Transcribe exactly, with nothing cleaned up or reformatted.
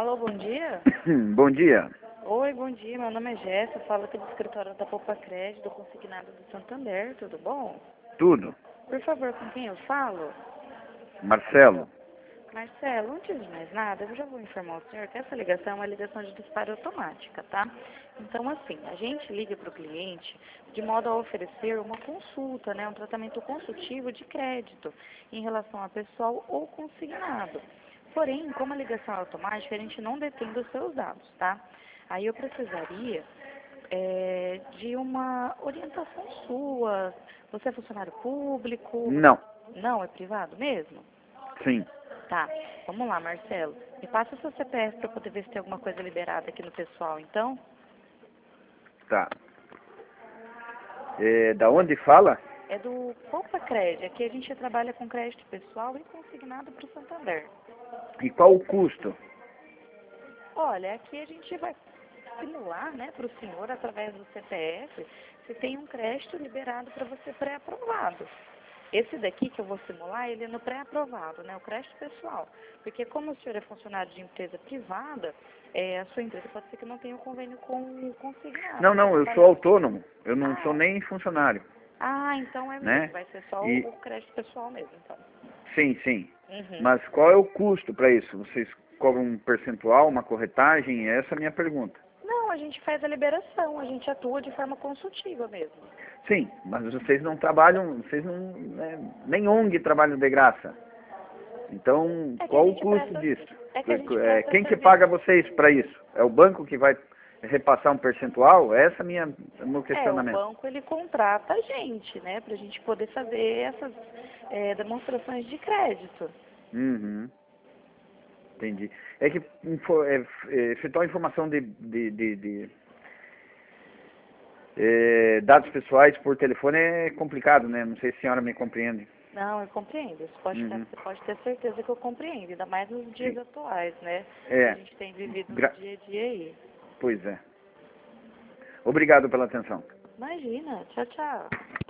Alô, bom dia? Bom dia. Oi, bom dia. Meu nome é Jéssica, falo aqui do escritório da Poupa Crédito, consignado do Santander, tudo bom? Tudo. Por favor, com quem eu falo? Marcelo. Marcelo, antes de mais nada, eu já vou informar o senhor que essa ligação é uma ligação de disparo automática, tá? Então, assim, a gente liga para o cliente de modo a oferecer uma consulta, né, um tratamento consultivo de crédito em relação a pessoal ou consignado. Porém, como a ligação é automática, a gente não detém os seus dados, tá? Aí eu precisaria é, de uma orientação sua. Você é funcionário público? Não. Não, é privado mesmo? Sim. Tá, vamos lá, Marcelo. Me passa o seu C P F para poder ver se tem alguma coisa liberada aqui no pessoal, então. Tá. É, da onde fala? É do Poupa Crédito. Aqui a gente trabalha com crédito pessoal e consignado para o Santander. E qual o custo? Olha, aqui a gente vai simular, né, para o senhor, através do C P F, se tem um crédito liberado para você pré-aprovado. Esse daqui que eu vou simular, ele é no pré-aprovado, né, o crédito pessoal. Porque como o senhor é funcionário de empresa privada, é, a sua empresa pode ser que não tenha um convênio com o consignado. Não, não, eu sou autônomo. Eu não sou Ah, nem funcionário, ah, então é mesmo, né? vai ser só E o, o crédito pessoal mesmo, então. sim, sim. Uhum. Mas qual é o custo para isso? Vocês cobram um percentual, uma corretagem? Essa é a minha pergunta. Não, a gente faz a liberação, a gente atua de forma consultiva mesmo. Sim, mas vocês não trabalham, vocês não, né, nem O N G trabalham de graça. Então, É que a qual o gente custo presta, disso? é que a gente É, presta quem que serviço. paga vocês para isso? É o banco que vai repassar um percentual? Essa é a minha, o meu É, o questionamento. banco ele contrata a gente, né, pra gente poder fazer essas é, demonstrações de crédito. Uhum, entendi. É que info, é, é, efetuar informação de, de, de, de é, dados pessoais por telefone é complicado, né? Não sei se a senhora me compreende. Não, eu compreendo. Você pode, ter, Uhum, você pode ter certeza que eu compreendo, ainda mais nos dias sim. atuais, né, que a É, gente tem vivido no gra dia a dia aí. pois é. Obrigado pela atenção. Imagina, tchau, tchau.